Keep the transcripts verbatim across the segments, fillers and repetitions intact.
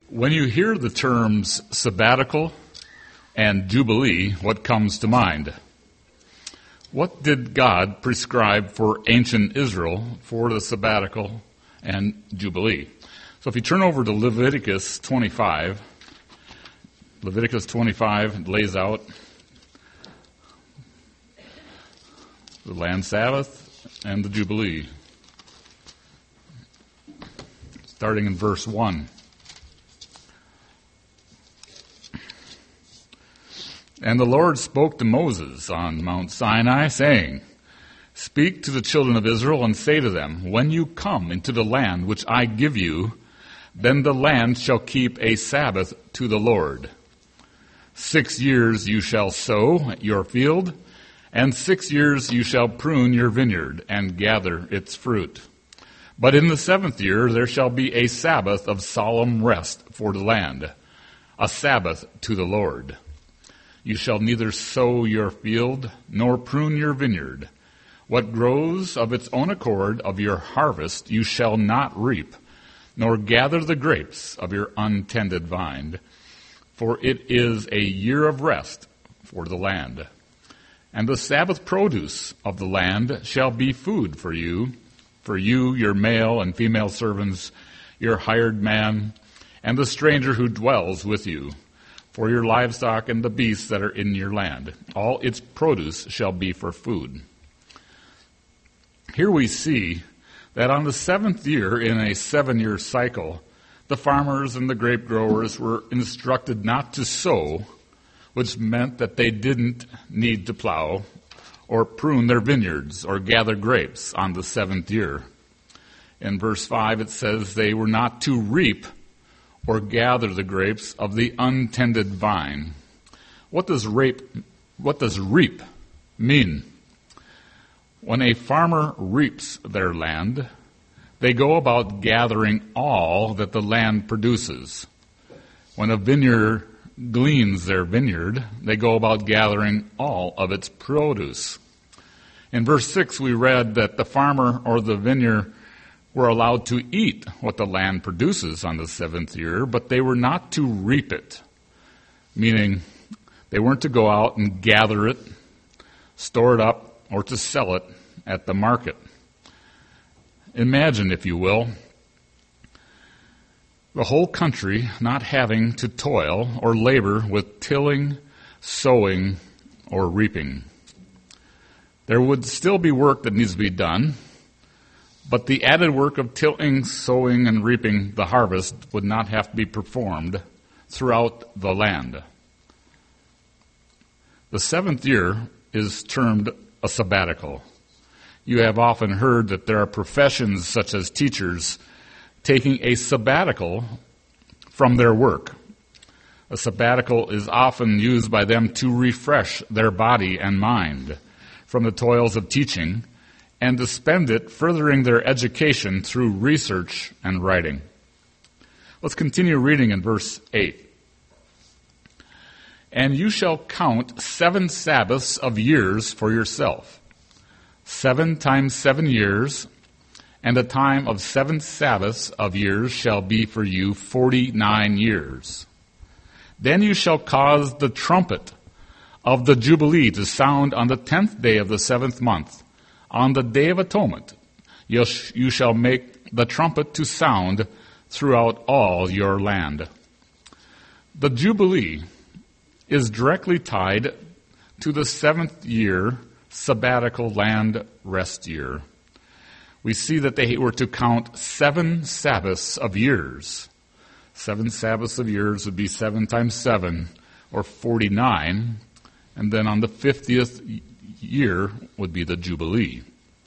When you hear the terms sabbatical and jubilee, what comes to mind? What did God prescribe for ancient Israel for the sabbatical and jubilee? So if you turn over to Leviticus twenty-five, Leviticus twenty-five lays out the land Sabbath and the jubilee. Starting in verse one. And the Lord spoke to Moses on Mount Sinai, saying, Speak to the children of Israel and say to them, When you come into the land which I give you, then the land shall keep a Sabbath to the Lord. Six years you shall sow your field, and six years you shall prune your vineyard and gather its fruit. But in the seventh year there shall be a Sabbath of solemn rest for the land, a Sabbath to the Lord. You shall neither sow your field nor prune your vineyard. What grows of its own accord of your harvest you shall not reap, nor gather the grapes of your untended vine, for it is a year of rest for the land. And the Sabbath produce of the land shall be food for you, for you, your male and female servants, your hired man, and the stranger who dwells with you, for your livestock and the beasts that are in your land. All its produce shall be for food. Here we see that on the seventh year in a seven-year cycle, the farmers and the grape growers were instructed not to sow, which meant that they didn't need to plow or prune their vineyards or gather grapes on the seventh year. In verse five it says they were not to reap or gather the grapes of the untended vine. What does rape, what does reap mean? When a farmer reaps their land, they go about gathering all that the land produces. When a vineyard gleans their vineyard, they go about gathering all of its produce. In verse six we read that the farmer or the vineyard were allowed to eat what the land produces on the seventh year, but they were not to reap it, meaning they weren't to go out and gather it, store it up, or to sell it at the market. Imagine, if you will, the whole country not having to toil or labor with tilling, sowing, or reaping. There would still be work that needs to be done, but the added work of tilling, sowing, and reaping the harvest would not have to be performed throughout the land. The seventh year is termed a sabbatical. You have often heard that there are professions such as teachers taking a sabbatical from their work. A sabbatical is often used by them to refresh their body and mind from the toils of teaching and to spend it furthering their education through research and writing. Let's continue reading in verse eight. And you shall count seven Sabbaths of years for yourself. Seven times seven years, and a time of seven Sabbaths of years shall be for you forty-nine years. Then you shall cause the trumpet of the Jubilee to sound on the tenth day of the seventh month. On the Day of Atonement, you shall make the trumpet to sound throughout all your land. The Jubilee is directly tied to the seventh year sabbatical land rest year. We see that they were to count seven Sabbaths of years. Seven Sabbaths of years would be seven times seven, or forty-nine, and then on the fiftieth year would be the Jubilee.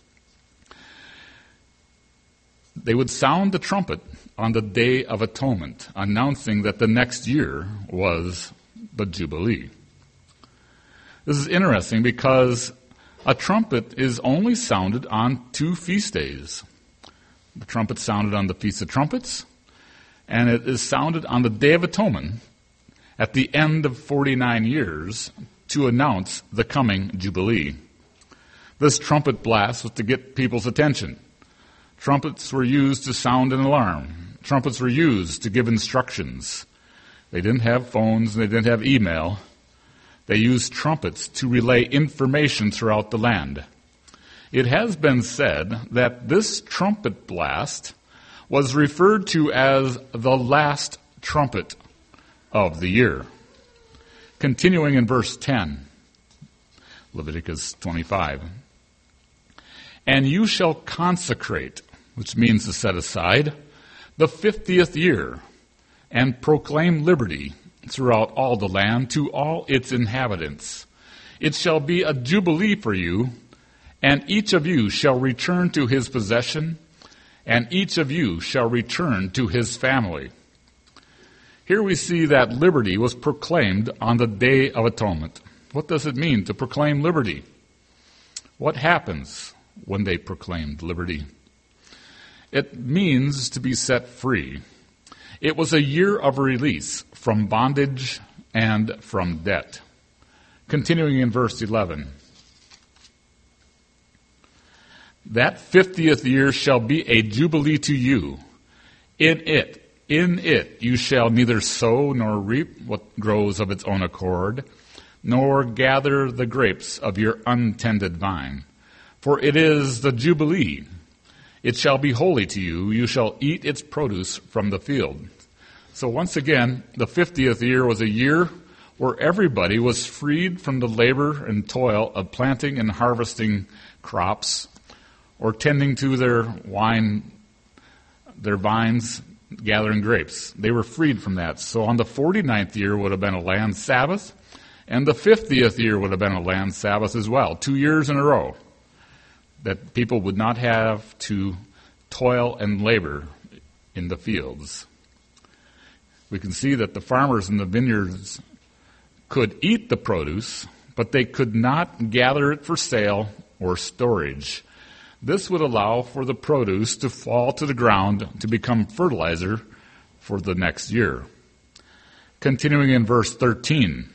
They would sound the trumpet on the Day of Atonement, announcing that the next year was the Jubilee. This is interesting because a trumpet is only sounded on two feast days. The trumpet sounded on the Feast of Trumpets, and it is sounded on the Day of Atonement at the end of forty-nine years to announce the coming Jubilee. This trumpet blast was to get people's attention. Trumpets were used to sound an alarm. trumpets were used to give instructions. They didn't have phones, they didn't have email. They used trumpets to relay information throughout the land. It has been said that this trumpet blast was referred to as the last trumpet of the year. Continuing in verse ten, Leviticus twenty-five. And you shall consecrate, which means to set aside, the fiftieth year, and proclaim liberty throughout all the land to all its inhabitants. It shall be a jubilee for you, and each of you shall return to his possession, and each of you shall return to his family. Here we see that liberty was proclaimed on the Day of Atonement. What does it mean to proclaim liberty? What happens when they proclaimed liberty? It means to be set free. It was a year of release from bondage and from debt. Continuing in verse eleven. That fiftieth year shall be a jubilee to you. In it, in it you shall neither sow nor reap what grows of its own accord, nor gather the grapes of your untended vine. For it is the jubilee. It shall be holy to you. You shall eat its produce from the field. So once again, the fiftieth year was a year where everybody was freed from the labor and toil of planting and harvesting crops or tending to their wine, their vines, gathering grapes. They were freed from that. So on the forty-ninth year would have been a land Sabbath, and the fiftieth year would have been a land Sabbath as well, two years in a row, that people would not have to toil and labor in the fields. We can see that the farmers in the vineyards could eat the produce, but they could not gather it for sale or storage. This would allow for the produce to fall to the ground to become fertilizer for the next year. Continuing in verse thirteen.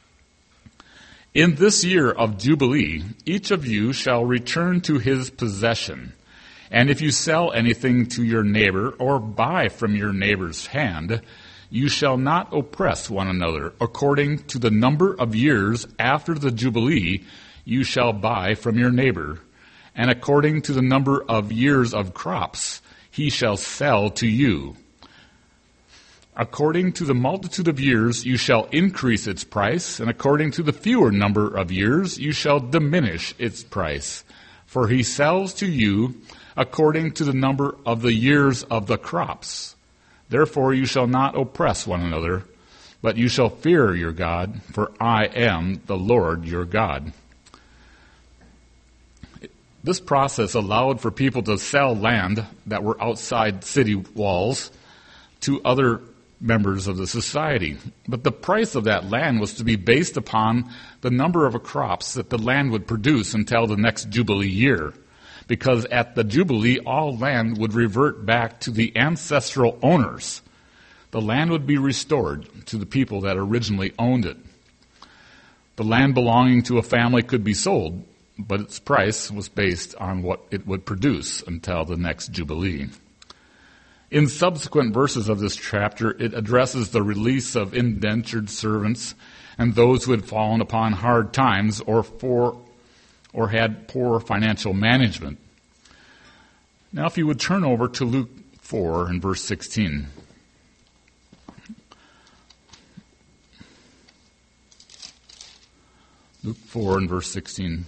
In this year of Jubilee, each of you shall return to his possession. And if you sell anything to your neighbor or buy from your neighbor's hand, you shall not oppress one another. According to the number of years after the Jubilee, you shall buy from your neighbor. And according to the number of years of crops, he shall sell to you. According to the multitude of years, you shall increase its price, and according to the fewer number of years, you shall diminish its price. For he sells to you according to the number of the years of the crops. Therefore you shall not oppress one another, but you shall fear your God, for I am the Lord your God. This process allowed for people to sell land that were outside city walls to other members of the society. But the price of that land was to be based upon the number of crops that the land would produce until the next Jubilee year. Because at the Jubilee, all land would revert back to the ancestral owners. The land would be restored to the people that originally owned it. The land belonging to a family could be sold, but its price was based on what it would produce until the next Jubilee. In subsequent verses of this chapter, it addresses the release of indentured servants and those who had fallen upon hard times or for or had poor financial management. Now, if you would turn over to Luke four and verse sixteen. Luke four and verse sixteen.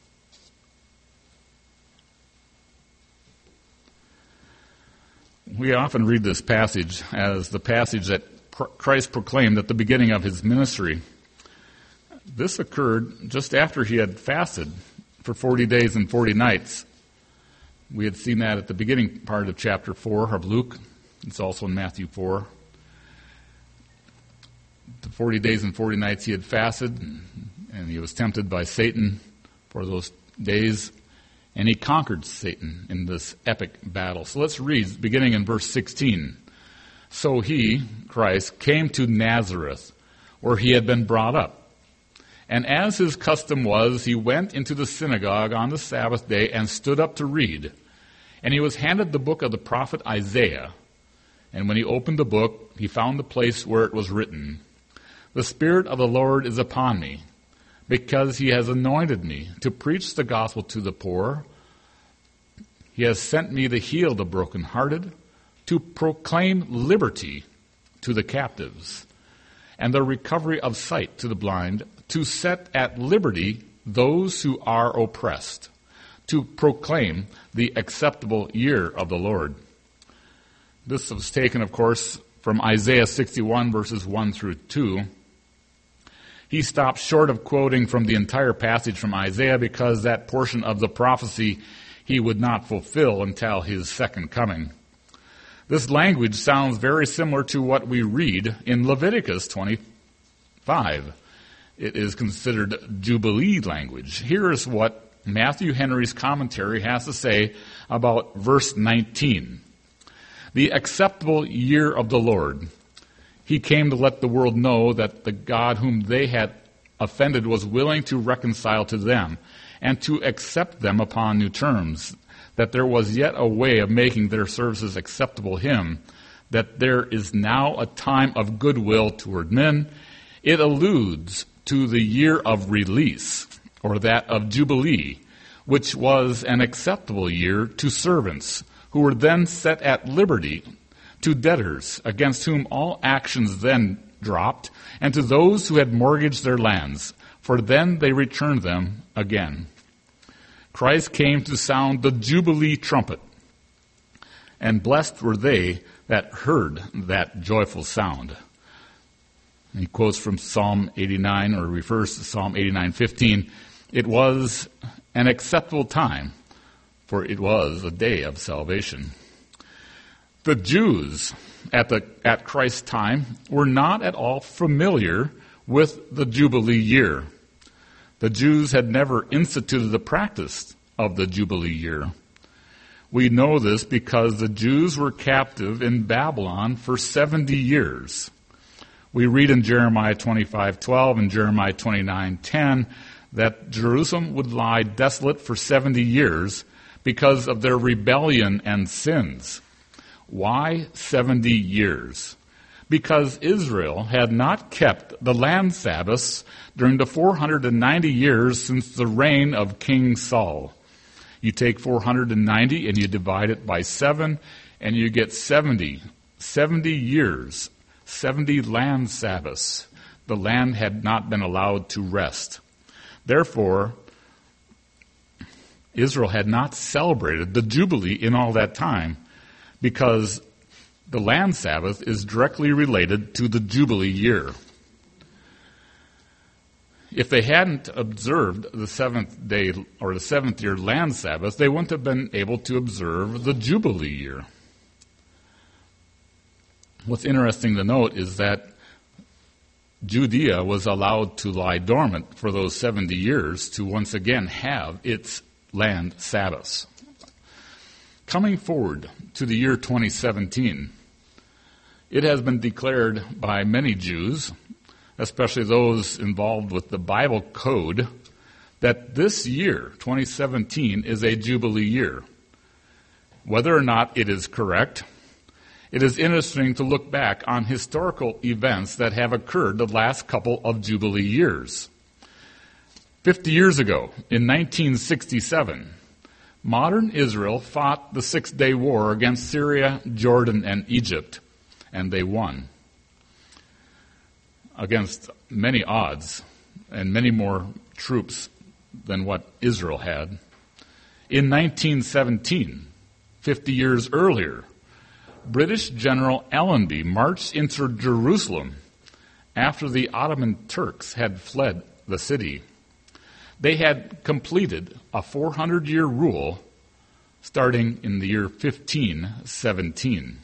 We often read this passage as the passage that Christ proclaimed at the beginning of his ministry. This occurred just after he had fasted for forty days and forty nights. We had seen that at the beginning part of chapter four of Luke. It's also in Matthew four. The forty days and forty nights he had fasted, and he was tempted by Satan for those days. And he conquered Satan in this epic battle. So let's read, beginning in verse sixteen. So he, Christ, came to Nazareth, where he had been brought up. And as his custom was, he went into the synagogue on the Sabbath day and stood up to read. And he was handed the book of the prophet Isaiah. And when he opened the book, he found the place where it was written, "The Spirit of the Lord is upon me, because he has anointed me to preach the gospel to the poor. He has sent me to heal the brokenhearted, to proclaim liberty to the captives, and the recovery of sight to the blind, to set at liberty those who are oppressed, to proclaim the acceptable year of the Lord." This was taken, of course, from Isaiah sixty-one, verses one through two. He stopped short of quoting from the entire passage from Isaiah because that portion of the prophecy he would not fulfill until his second coming. This language sounds very similar to what we read in Leviticus twenty-five. It is considered Jubilee language. Here is what Matthew Henry's commentary has to say about verse nineteen. "The acceptable year of the Lord. He came to let the world know that the God whom they had offended was willing to reconcile to them and to accept them upon new terms, that there was yet a way of making their services acceptable to him, that there is now a time of goodwill toward men." It alludes to the year of release, or that of Jubilee, which was an acceptable year to servants, who were then set at liberty, to debtors, against whom all actions then dropped, and to those who had mortgaged their lands, for then they returned them again. Christ came to sound the Jubilee trumpet, and blessed were they that heard that joyful sound. He quotes from Psalm eighty-nine, or refers to Psalm eighty-nine fifteen. "It was an acceptable time, for it was a day of salvation." The Jews at the at Christ's time were not at all familiar with the Jubilee year. The Jews had never instituted the practice of the Jubilee year. We know this because the Jews were captive in Babylon for seventy years. We read in Jeremiah twenty-five twelve and Jeremiah twenty-nine ten that Jerusalem would lie desolate for seventy years because of their rebellion and sins. Why seventy years? Because Israel had not kept the land Sabbaths during the four hundred ninety years since the reign of King Saul. You take four hundred ninety and you divide it by seven, and you get seventy. seventy years, seventy land Sabbaths. The land had not been allowed to rest. Therefore, Israel had not celebrated the Jubilee in all that time, because the land Sabbath is directly related to the Jubilee year. If they hadn't observed the seventh day or the seventh year land Sabbath, they wouldn't have been able to observe the Jubilee year. What's interesting to note is that Judea was allowed to lie dormant for those seventy years to once again have its land Sabbaths. Coming forward to the year twenty seventeen, it has been declared by many Jews, especially those involved with the Bible code, that this year, twenty seventeen, is a Jubilee year. Whether or not it is correct, it is interesting to look back on historical events that have occurred the last couple of Jubilee years. Fifty years ago, in nineteen sixty-seven, modern Israel fought the Six-Day War against Syria, Jordan, and Egypt, and they won against many odds and many more troops than what Israel had. In nineteen seventeen, fifty years earlier, British General Allenby marched into Jerusalem after the Ottoman Turks had fled the city. They had completed a four hundred year rule starting in the year fifteen seventeen.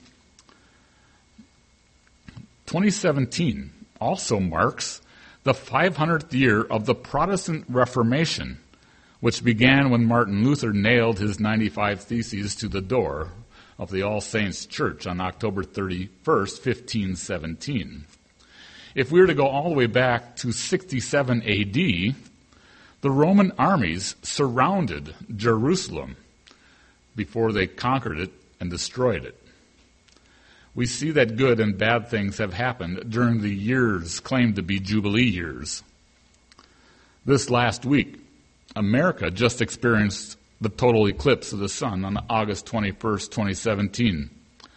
twenty seventeen also marks the five hundredth year of the Protestant Reformation, which began when Martin Luther nailed his ninety-five Theses to the door of the All Saints Church on October thirty-first, fifteen seventeen. If we were to go all the way back to sixty-seven A D, the Roman armies surrounded Jerusalem before they conquered it and destroyed it. we see that good and bad things have happened during the years claimed to be Jubilee years. This last week, America just experienced the total eclipse of the sun on August twenty-first, twenty seventeen.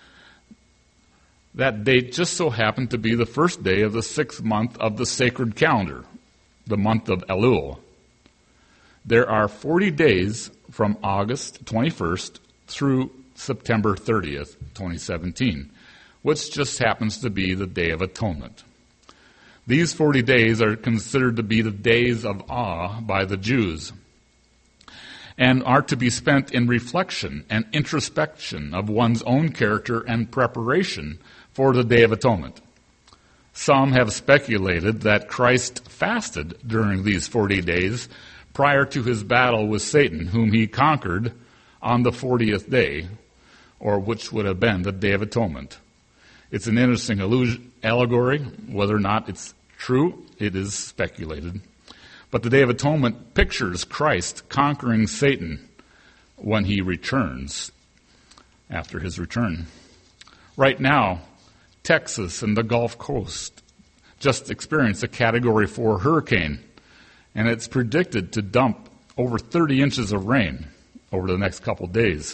That date just so happened to be the first day of the sixth month of the sacred calendar, the month of Elul. There are forty days from August twenty-first through September thirtieth, twenty seventeen, which just happens to be the Day of Atonement. These forty days are considered to be the days of awe by the Jews, and are to be spent in reflection and introspection of one's own character and preparation for the Day of Atonement. Some have speculated that Christ fasted during these forty days prior to his battle with Satan, whom he conquered on the fortieth day, or which would have been the Day of Atonement. It's an interesting allusion, allegory. Whether or not it's true, it is speculated. But the Day of Atonement pictures Christ conquering Satan when he returns, after his return. Right now, Texas and the Gulf Coast just experienced a Category four hurricane, and it's predicted to dump over thirty inches of rain over the next couple days.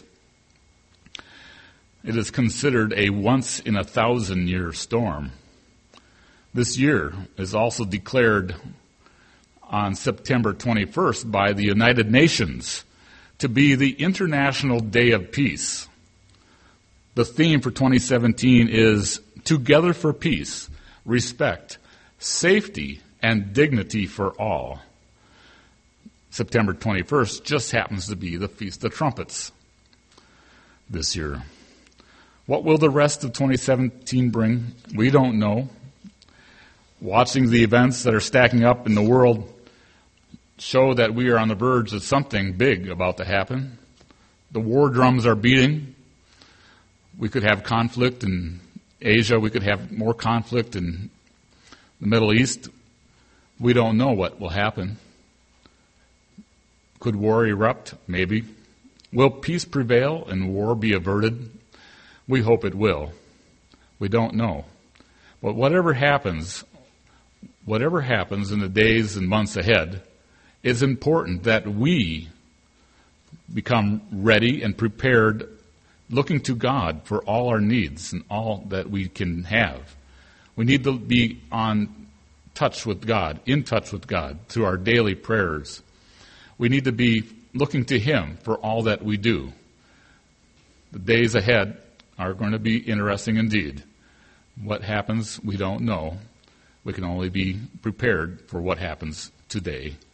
It is considered a once-in-a-thousand-year storm. This year is also declared on September twenty-first by the United Nations to be the International Day of Peace. The theme for twenty seventeen is Together for Peace, Respect, Safety, and Dignity for All. September twenty-first just happens to be the Feast of Trumpets this year. What will the rest of twenty seventeen bring? We don't know. Watching the events that are stacking up in the world show that we are on the verge of something big about to happen. The war drums are beating. We could have conflict in Asia. We could have more conflict in the Middle East. We don't know what will happen. Could war erupt? Maybe. Will peace prevail and war be averted? We hope it will. We don't know. But whatever happens, whatever happens in the days and months ahead, it's important that we become ready and prepared, looking to God for all our needs and all that we can have. We need to be on touch with God, in touch with God, through our daily prayers. We need to be looking to Him for all that we do. The days ahead are going to be interesting indeed. What happens, we don't know. We can only be prepared for what happens today.